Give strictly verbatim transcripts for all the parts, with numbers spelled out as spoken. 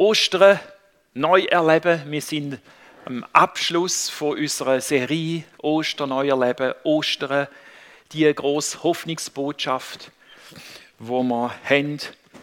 Ostern neu erleben. Wir sind am Abschluss von unserer Serie Ostern neu erleben. Ostern, die grosse Hoffnungsbotschaft, die wir haben.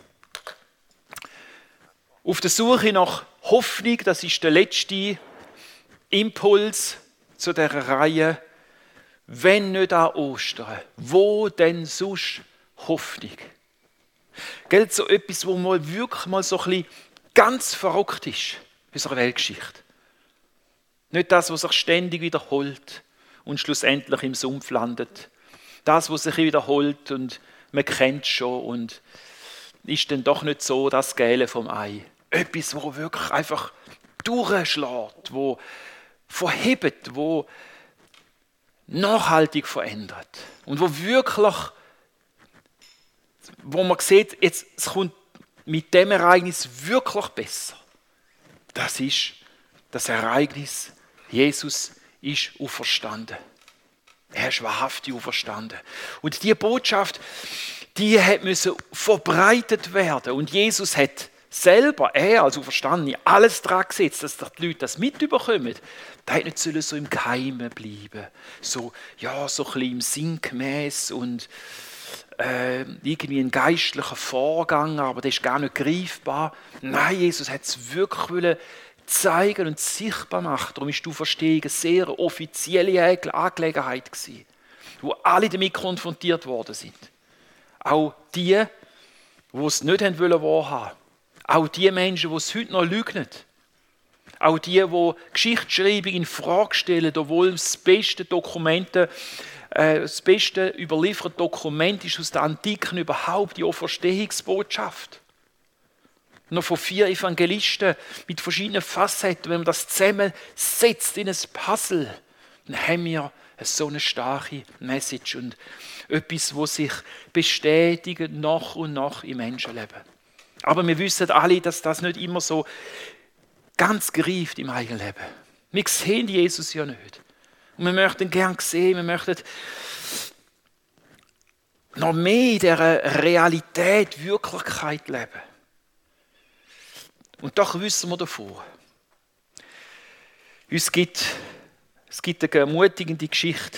Auf der Suche nach Hoffnung, das ist der letzte Impuls zu dieser Reihe. Wenn nicht an Ostern, wo denn sonst Hoffnung? Gell, so etwas, wo mal wirklich mal so ein bisschen ganz verrückt ist in unserer Weltgeschichte. Nicht das, was sich ständig wiederholt und schlussendlich im Sumpf landet. Das, was sich wiederholt und man kennt es schon und ist dann doch nicht so das Gelbe vom Ei. Etwas, wo wirklich einfach durchschlägt, wo verhebt, wo nachhaltig verändert und wo wirklich, wo man sieht, jetzt, es kommt mit dem Ereignis wirklich besser. Das ist das Ereignis, Jesus ist auferstanden. Er ist wahrhaftig auferstanden. Und diese Botschaft, die musste verbreitet werden. Und Jesus hat selber, er als Auferstandene, alles daran gesetzt, dass die Leute das mitbekommen. Da hat nicht so im Geheimen bleiben. So, ja, so ein bisschen im Sinngemäß und äh, irgendwie ein geistlicher Vorgang, aber das ist gar nicht greifbar. Nein, Jesus hat es wirklich wollen zeigen und sichtbar machen. Darum ist die Auferstehung eine sehr offizielle Angelegenheit gewesen, wo alle damit konfrontiert worden sind. Auch die, die es nicht wahrhaben wollten. Auch die Menschen, die es heute noch leugnen. Auch die, die Geschichtsschreibung in Frage stellen, obwohl das beste Dokumente, äh, das beste überlieferte Dokument ist aus der Antike überhaupt die Auferstehungsbotschaft. Noch von vier Evangelisten mit verschiedenen Facetten. Wenn man das zusammensetzt in ein Puzzle, dann haben wir so eine starke Message und etwas, das sich bestätigt nach und nach im Menschenleben. Aber wir wissen alle, dass das nicht immer so ganz greift im eigenen Leben. Wir sehen Jesus ja nicht. Und wir möchten gern sehen, wir möchten noch mehr in dieser Realität, Wirklichkeit leben. Und doch wissen wir davon. Es gibt, es gibt eine ermutigende Geschichte.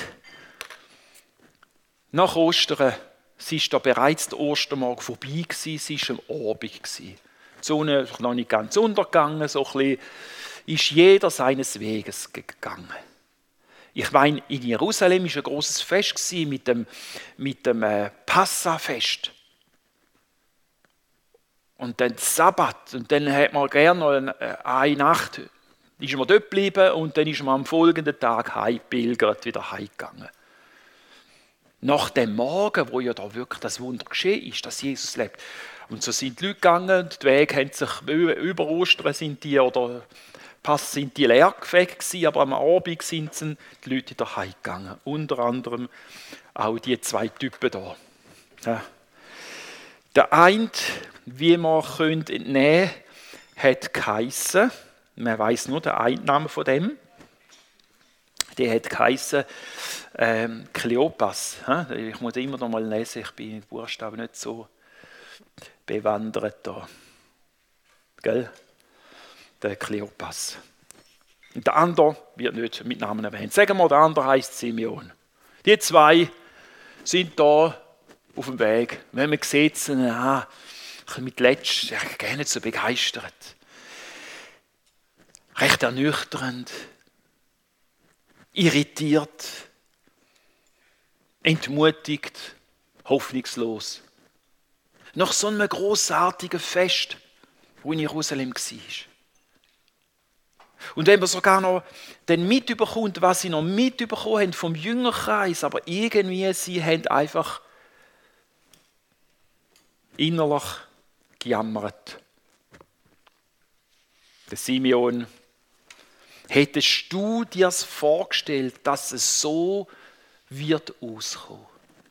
Nach Ostern, es war da bereits der Ostermorgen vorbei, es war am Abend. Die Sonne ist noch nicht ganz untergegangen, so ein bisschen ist jeder seines Weges gegangen. Ich meine, in Jerusalem war ein grosses Fest mit dem, mit dem äh, Passafest. Und dann Sabbat. Und dann hat man gerne noch eine, eine Nacht, ist man dort geblieben und dann ist man am folgenden Tag heimgepilgert, wieder heimgegangen. Nach dem Morgen, wo ja da wirklich das Wunder geschehen ist, dass Jesus lebt. Und so sind die Leute gegangen, die Wege haben sich über Ostern sind die, oder Pass sind die leer gewesen, aber am Abend sind die Leute wieder heimgegangen. Unter anderem auch die zwei Typen da. Ja. Der eine, wie man entnehmen könnte, hat geheissen, man weiss nur den Einnamen von dem, der hat geheissen ähm, Kleopas. Ich muss immer noch mal lesen, ich bin in den Buchstaben nicht so bewandert da. Gell? Der Kleopas. Und der andere wird nicht mit Namen erwähnt. Sagen wir, der andere heisst Simeon. Die zwei sind da auf dem Weg. Wenn man sieht, sie ah, mit Letsch, ja, gar nicht so begeistert. Recht ernüchternd. Irritiert. Entmutigt. Hoffnungslos. Nach so einem grossartigen Fest, wo in Jerusalem war. Und wenn man sogar noch dann mitbekommt, was sie noch mitbekommen haben vom Jüngerkreis, aber irgendwie, sie haben einfach innerlich gejammert. Der Simeon, hättest du dir vorgestellt, dass es so wird auskommen?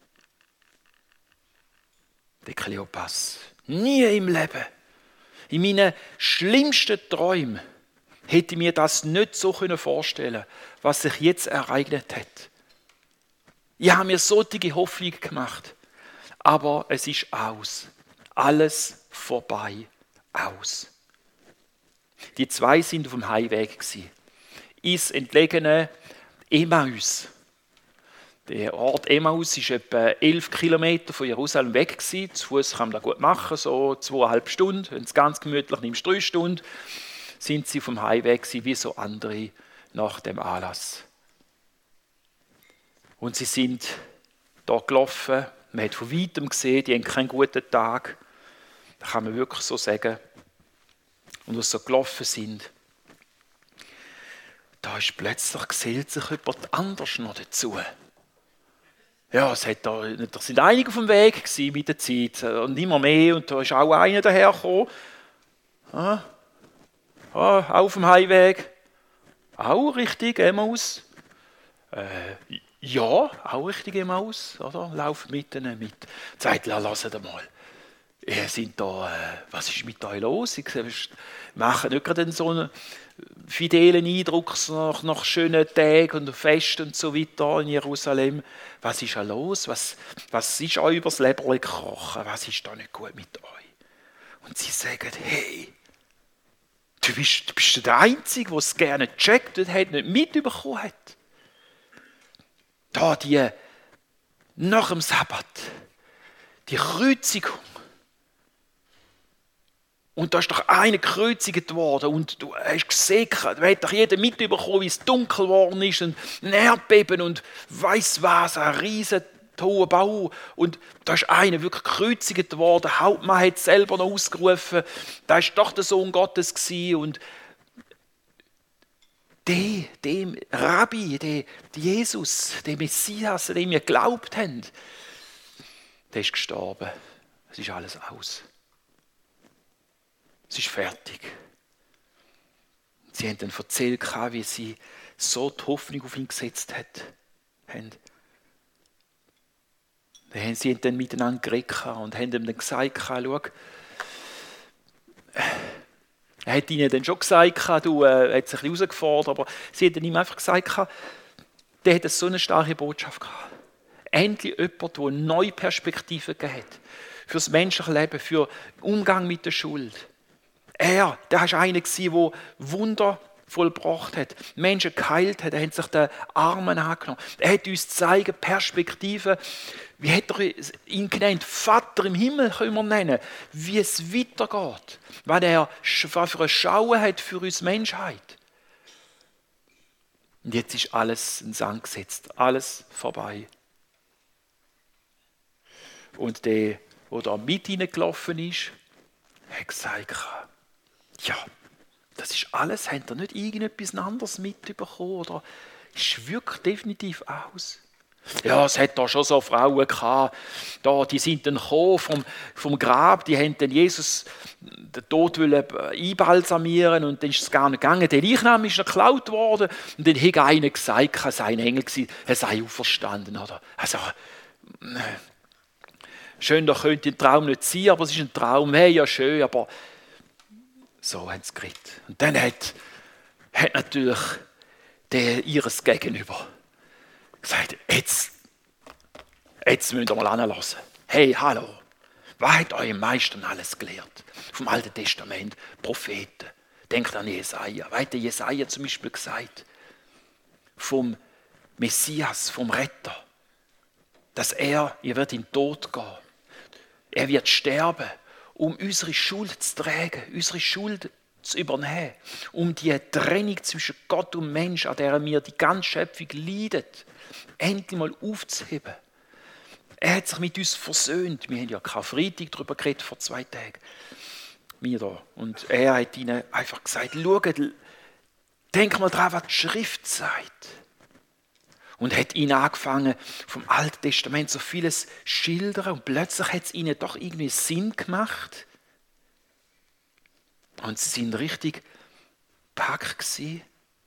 Der Kleopas, nie im Leben, in meinen schlimmsten Träumen, hätte ich mir das nicht so vorstellen können, was sich jetzt ereignet hat. Ich habe mir solche Hoffnung gemacht, aber es ist aus. Alles vorbei, aus. Die zwei sind auf dem Heimweg gsi. Ins entlegene Emmaus. Der Ort Emmaus ist etwa elf Kilometer von Jerusalem weg gsi. Zu Fuß kann man das gut machen, so zweieinhalb Stunden. Wenn es ganz gemütlich nimmst, drei Stunden. Sind sie auf dem Heimweg gsi, wie so andere nach dem Anlass. Und sie sind da gelaufen. Man hat von weitem gesehen, die haben keinen guten Tag. Das kann man wirklich so sagen. Und als sie so gelaufen sind, da ist plötzlich gesellt sich jemand anders noch dazu. Ja, es hat da, da sind einige auf dem Weg gewesen mit der Zeit und immer mehr. Und da ist auch einer dahergekommen. Ah, ah, auch auf dem Heimweg. Auch richtig Emmaus. Äh, ja, auch richtig Emmaus. Oder? Laufen mit ihnen mit. Sagt, lasst mal. Ihr sind da, äh, was ist mit euch los? Ich mache nicht gerade so einen fidelen Eindruck nach, nach schönen Tagen und Festen und so weiter in Jerusalem. Was ist da los? Was, was ist euch übers Leben gekrochen? Was ist da nicht gut mit euch? Und sie sagen, hey, du bist, du bist der Einzige, der es gerne gecheckt hat, nicht mitbekommen hat. Da die, nach dem Sabbat, die Kreuzigung. Und da ist doch einer gekreuzigt worden und du hast gesehen, da hat doch jeder mitbekommen, wie es dunkel geworden ist und ein Erdbeben und weiss was, ein riesen hoher Bau. Und da ist einer wirklich gekreuzigt worden, der Hauptmann hat es selber noch ausgerufen, da ist doch der Sohn Gottes gewesen. Und der, dem Rabbi, der Jesus, der Messias, an dem wir geglaubt haben, der ist gestorben. Es ist alles aus. Es ist fertig. Sie haben dann erzählt, wie sie so die Hoffnung auf ihn gesetzt haben. Sie haben dann miteinander geredet und haben ihm dann gesagt, schau, er hat ihnen dann schon gesagt, du, er hat sich ein bisschen herausgefordert, aber sie haben ihm einfach gesagt, der hat so eine starke Botschaft gehabt. Endlich jemand, der eine neue Perspektive gegeben hat. Für das menschliche Leben, für den Umgang mit der Schuld. Er, der war einer, der Wunder vollbracht hat, Menschen geheilt hat, er hat sich den Armen angenommen. Er hat uns gezeigt, Perspektiven, wie hat er ihn genannt, Vater im Himmel können wir nennen, wie es weitergeht, was er was für ein Schauen hat für uns Menschheit. Und jetzt ist alles in Sand gesetzt, alles vorbei. Und der, der da mit hineingelaufen ist, hat gesagt, ja, das ist alles, habt ihr nicht irgendetwas anderes mitbekommen oder ist wirklich definitiv aus? Ja, es hat da schon so Frauen gehabt, da, die sind dann gekommen vom, vom Grab, die haben dann Jesus den Tod wollen einbalsamieren und dann ist es gar nicht gegangen. Der Leichnam ist noch geklaut worden und dann hat einer gesagt, es sei ein Engel gewesen, er sei auferstanden. Oder? Also, schön, da könnte ein Traum nicht sein, aber es ist ein Traum, hey, ja schön, aber so haben sie geredet. Und dann hat, hat natürlich der ihres Gegenüber gesagt, jetzt, jetzt müsst ihr mal anlassen. Hey, hallo, was hat euer Meister alles gelehrt? Vom Alten Testament, Propheten. Denkt an Jesaja. Was hat der Jesaja zum Beispiel gesagt? Vom Messias, vom Retter. Dass er, ihr wird in den Tod gehen. Er wird sterben, um unsere Schuld zu tragen, unsere Schuld zu übernehmen, um die Trennung zwischen Gott und Mensch, an der wir die ganze Schöpfung leidet, endlich mal aufzuheben. Er hat sich mit uns versöhnt. Wir haben ja Karfreitag darüber geredet, vor zwei Tagen. Wir da. Und er hat ihnen einfach gesagt, schaut, denk mal daran, was die Schrift sagt. Und hat ihnen angefangen, vom Alten Testament so vieles schildern. Und plötzlich hat es ihnen doch irgendwie Sinn gemacht. Und sie sind richtig gepackt gewesen.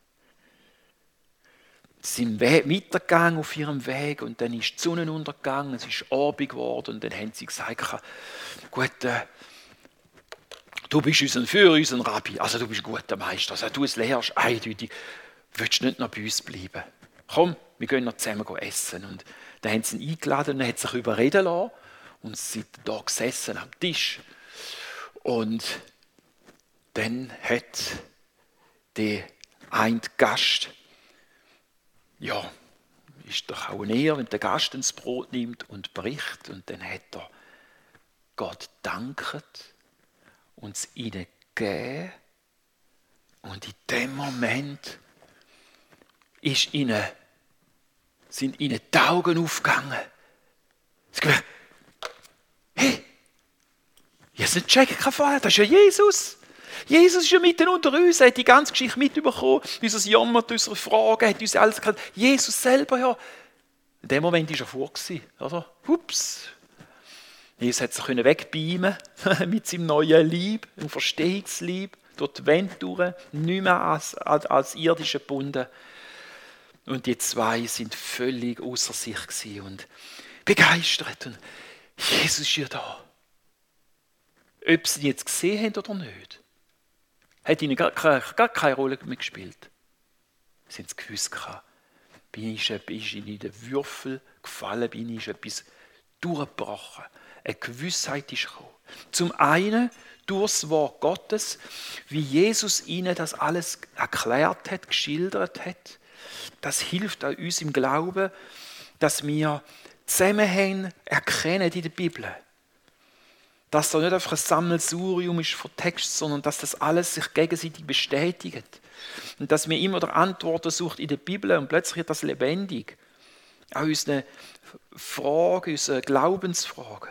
Sie sind weitergegangen auf ihrem Weg und dann ist die Sonne untergegangen, es ist Abend geworden und dann haben sie gesagt, gut, äh, du bist unser, für unseren Rabbi, also du bist ein guter Meister, also du es lehrst eindeutig, willst du nicht noch bei uns bleiben? Komm, wir gehen noch zusammen essen. Und dann haben sie ihn eingeladen und er hat sich überreden lassen und sie sind da gesessen am Tisch. Und dann hat der ein Gast, ja, ist doch auch näher, wenn der Gast das Brot nimmt und bricht und dann hat er Gott danket und es ihnen gegeben und in dem Moment ist ihnen, sind ihnen die Augen aufgegangen. Sie haben gesagt, hey, ich habe es nicht checken vorher, das ist ja Jesus. Jesus ist ja mitten unter uns, er hat die ganze Geschichte mitbekommen, unser Jammer, unsere Fragen, hat uns alles gesagt. Jesus selber, ja. In dem Moment war er vor, oder? Hups. Jesus hat sich wegbeamen mit seinem neuen Leib, einem Verstehungsleib, durch die Wände durch, nicht mehr als, als, als irdische gebunden. Und die zwei sind völlig außer sich gewesen und begeistert. Und Jesus ist ja da. Ob sie ihn jetzt gesehen haben oder nicht, hat ihnen gar keine, gar keine Rolle mehr gespielt. Sie haben es gewusst. Bin ich, ist in den Würfel gefallen, bin ich etwas durchgebrochen. Eine Gewissheit ist gekommen. Zum einen durch das Wort Gottes, wie Jesus ihnen das alles erklärt hat, geschildert hat. Das hilft auch uns im Glauben, dass wir Zusammenhänge erkennen in der Bibel. Dass da nicht einfach ein Sammelsurium ist von Text, sondern dass das alles sich gegenseitig bestätigt. Und dass wir immer der Antworten sucht in der Bibel und plötzlich wird das lebendig. Auch unsere Fragen, unsere Glaubensfragen.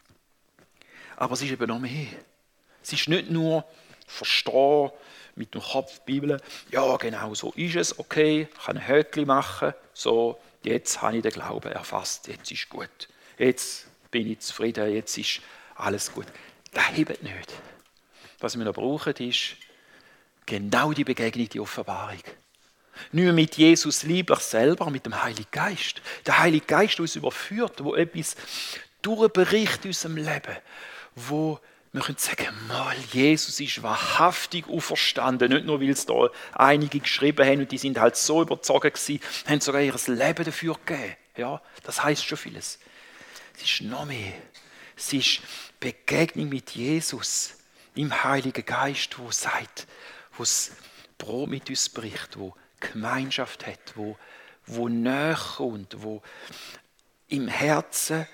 Aber es ist eben noch mehr. Es ist nicht nur verstehen mit dem Kopf Bibel, ja genau, so ist es, okay, ich kann ein Häkchen machen, so, jetzt habe ich den Glauben erfasst, jetzt ist gut. Jetzt bin ich zufrieden, jetzt ist alles gut. Das hebt nicht. Was wir noch brauchen, ist genau die Begegnung, die Offenbarung. Nicht mehr mit Jesus lieblich selber, mit dem Heiligen Geist. Der Heilige Geist, der uns überführt, der etwas durchbricht in unserem Leben, wo wir können sagen, mal, Jesus ist wahrhaftig auferstanden. Nicht nur, weil es da einige geschrieben haben und die sind halt so überzogen gewesen, haben sogar ihr Leben dafür gegeben. Ja, das heisst schon vieles. Es ist noch mehr. Es ist Begegnung mit Jesus im Heiligen Geist, wo sagt, wo das Brot mit uns bricht, wo Gemeinschaft hat, wo, wo näher kommt, wo im Herzen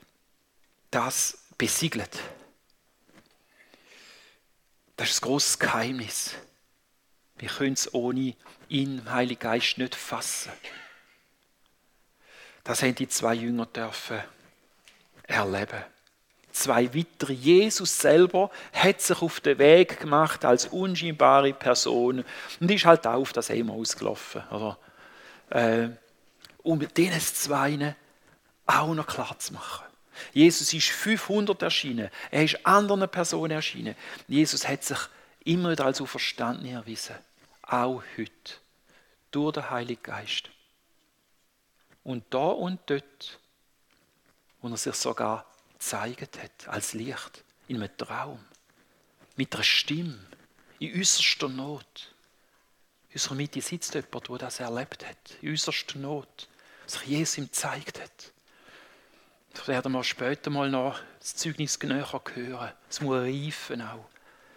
das besiegelt. Das ist ein grosses Geheimnis. Wir können es ohne ihn, im Heiligen Geist, nicht fassen. Das haben die zwei Jünger dürfen erleben. Zwei weitere. Jesus selber hat sich auf den Weg gemacht als unscheinbare Person und ist halt auch auf das Emmaus gelaufen. Oder? Äh, um diesen zwei auch noch klar zu machen. Jesus ist fünfhundert erschienen. Er ist anderen Personen erschienen. Jesus hat sich immer wieder als auferstanden erwiesen. Auch heute. Durch den Heiligen Geist. Und da und dort, wo er sich sogar gezeigt hat, als Licht, in einem Traum, mit einer Stimme, in äußerster Not. In unserer Mitte sitzt jemand, der das erlebt hat, in äußerster Not, sich Jesus ihm gezeigt hat. Das werden wir später mal noch das Zeugnis näher hören. Es muss reifen auch.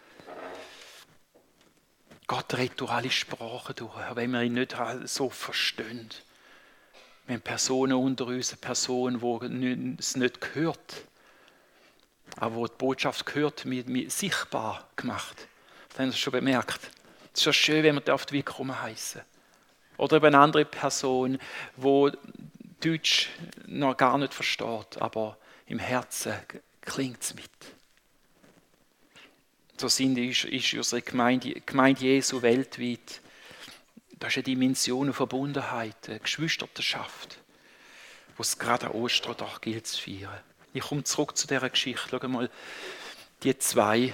Gott redet durch alle Sprachen durch, auch wenn wir ihn nicht so verstehen. Wir haben Personen unter uns, Personen, die es nicht gehört, aber wo die Botschaft gehört, mit, mit sichtbar gemacht. Das haben Sie schon bemerkt. Es ist ja schön, wenn man die Wickrummen heissen. Oder eben eine andere Person, die Deutsch noch gar nicht versteht, aber im Herzen klingt es mit. So sind, ist, ist unsere Gemeinde, Gemeinde Jesu weltweit. Das ist eine Dimension von Verbundenheit, eine Geschwisterschaft, die es gerade an Ostertag gilt zu feiern. Ich komme zurück zu dieser Geschichte. Schau mal, die zwei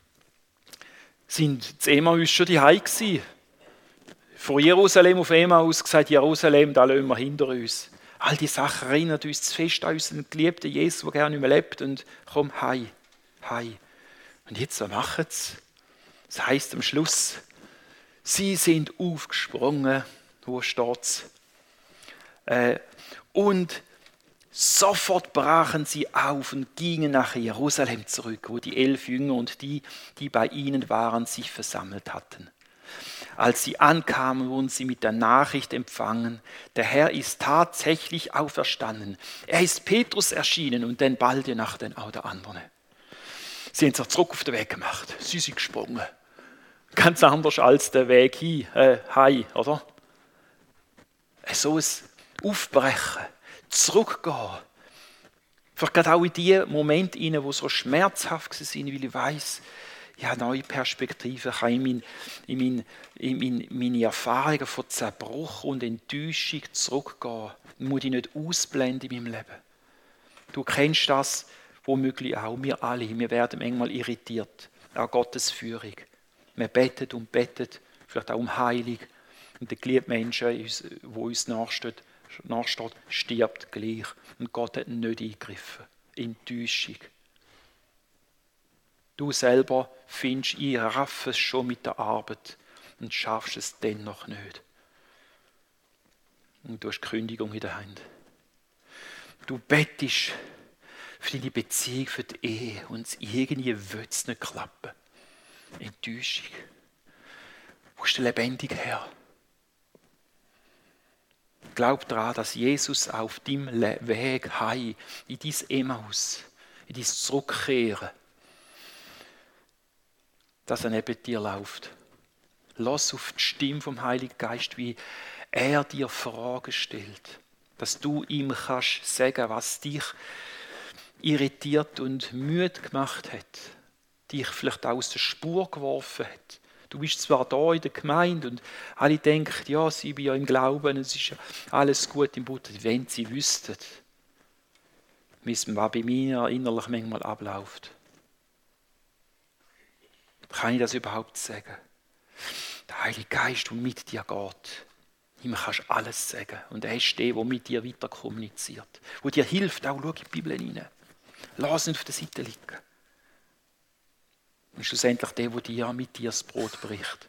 sind zu Emmaus schon daheim gewesen. Von Jerusalem auf Emmaus gesagt, Jerusalem, da lassen wir hinter uns. All die Sachen erinnern uns zu fest an unseren geliebten Jesus, der gerne nicht mehr lebt. Und komm, heim, heim. Und jetzt, was machen sie? Das heisst am Schluss, sie sind aufgesprungen, wo steht es? Äh, und sofort brachen sie auf und gingen nach Jerusalem zurück, wo die elf Jünger und die, die bei ihnen waren, sich versammelt hatten. Als sie ankamen, wurden sie mit der Nachricht empfangen, der Herr ist tatsächlich auferstanden. Er ist Petrus erschienen und dann bald nach den auch der anderen. Sie haben sich zurück auf den Weg gemacht. Sie sind gesprungen. Ganz anders als der Weg hin, äh, heim, oder? So ein Aufbrechen, zurückgehen. Vielleicht gerade auch in die Momente, die so schmerzhaft waren, weil ich weiss, ja, neue Perspektiven. Ich kann in, mein, in, mein, in mein, meine Erfahrungen von Zerbruch und Enttäuschung zurückgehen. Das muss ich nicht ausblenden in meinem Leben. Du kennst das womöglich auch, wir alle. Wir werden manchmal irritiert an Gottes Führung. Wir beten und beten, vielleicht auch um Heilung. Und der geliebte Mensch, der uns nachsteht, nachsteht, stirbt gleich. Und Gott hat nicht eingegriffen. Enttäuschung. Du selber findest, ich raffe es schon mit der Arbeit und schaffst es dennoch nicht. Und du hast die Kündigung in der Hand. Du bettest für deine Beziehung, für die Ehe und irgendwie will es nicht klappen. Enttäuschung. Wo ist der lebendige Herr? Glaub daran, dass Jesus auf deinem Weg heim, in dein Emmaus, in dein Zurückkehren, dass er neben dir läuft. Lass auf die Stimme vom Heiligen Geist, wie er dir Fragen stellt. Dass du ihm kannst sagen, was dich irritiert und müde gemacht hat. Dich vielleicht auch aus der Spur geworfen hat. Du bist zwar da in der Gemeinde und alle denken, ja, sie sind ja im Glauben, es ist ja alles gut im Butter. Wenn sie wüssten, was bei mir innerlich manchmal abläuft. Kann ich das überhaupt sagen? Der Heilige Geist, der mit dir geht, ihm kannst du alles sagen. Und er ist der, der mit dir weiter kommuniziert. Der dir hilft, auch schau in die Bibel hinein. Lass ihn auf der Seite liegen. Und schlussendlich der, der dir mit dir das Brot bricht.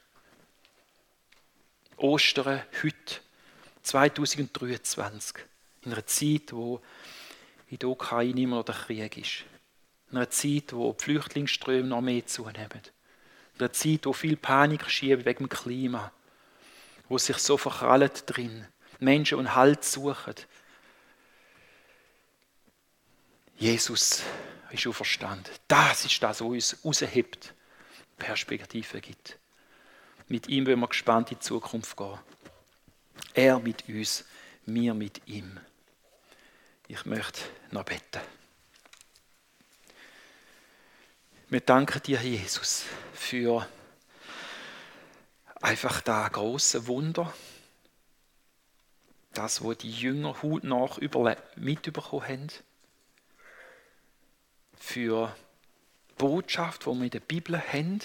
Ostern, heute, zwanzig dreiundzwanzig, in einer Zeit, wo in der Ukraine immer noch der Krieg ist. In einer Zeit, wo die Flüchtlingsströme noch mehr zunehmen. In einer Zeit, wo viel Panik schieben wegen dem Klima. Wo sich so verkrallt drin. Menschen, die Halt suchen. Jesus ist auferstanden. Das ist das, was uns raushebt, Perspektive gibt. Mit ihm wollen wir gespannt in die Zukunft gehen. Er mit uns, wir mit ihm. Ich möchte noch beten. Wir danken dir, Jesus, für einfach das grosse Wunder, das, was die Jünger hautnah mitbekommen haben, für die Botschaft, die wir in der Bibel haben.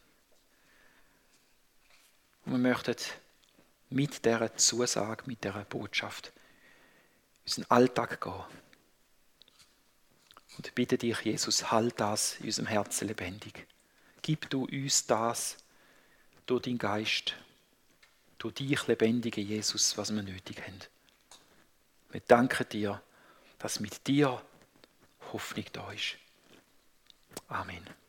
Und wir möchten mit dieser Zusage, mit dieser Botschaft in unseren Alltag gehen. Und ich bitte dich, Jesus, halt das in unserem Herzen lebendig. Gib du uns das durch deinen Geist, durch dich, lebendige Jesus, was wir nötig haben. Wir danken dir, dass mit dir Hoffnung da ist. Amen.